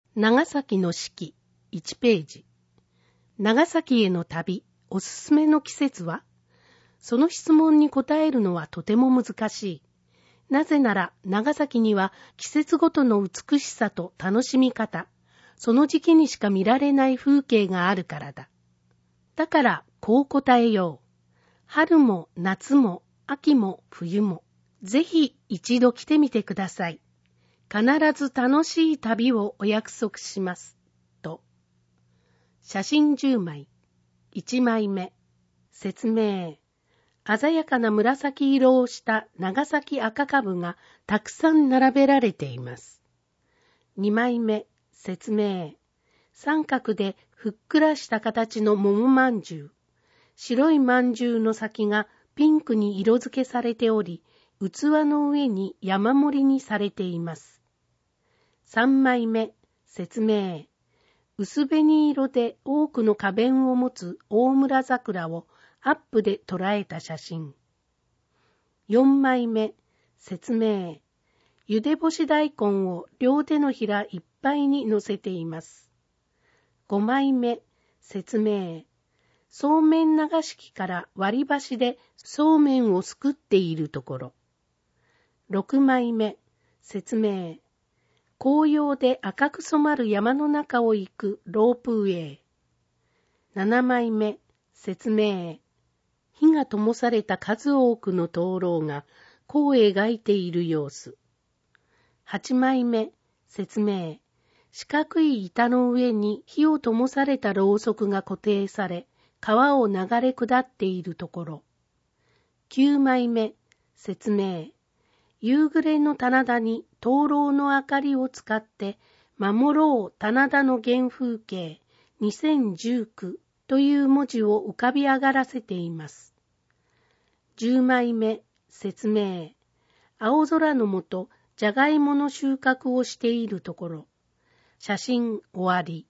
長崎の四季1ページ。長崎への旅、おすすめの季節は？その質問に答えるのはとても難しい。なぜなら長崎には季節ごとの美しさと楽しみ方、その時期にしか見られない風景があるからだ。だからこう答えよう。春も夏も秋も冬も、ぜひ一度来てみてください。必ず楽しい旅をお約束します。と。写真10枚。1枚目。説明。鮮やかな紫色をした長崎赤かぶがたくさん並べられています。2枚目。説明。三角でふっくらした形の桃まんじゅう。白いまんじゅうの先がピンクに色付けされており、器の上に山盛りにされています。3枚目。説明。薄紅色で多くの花弁を持つ大村桜をアップで捉えた写真。4枚目。説明。茹で干し大根を両手のひらいっぱいに乗せています。5枚目。説明。そうめん流し器から割り箸でそうめんをすくっているところ。6枚目。説明。紅葉で赤く染まる山の中を行くロープウェイ。7枚目。説明。火が灯された数多くの灯籠が弧を描いている様子。8枚目。説明。四角い板の上に火を灯されたろうそくが固定され、川を流れ下っているところ。9枚目。説明。夕暮れの棚田に灯籠の明かりを使って守ろう棚田の原風景2019という文字を浮かび上がらせています。10枚目。説明。青空の下、じゃがいもの収穫をしているところ。写真終わり。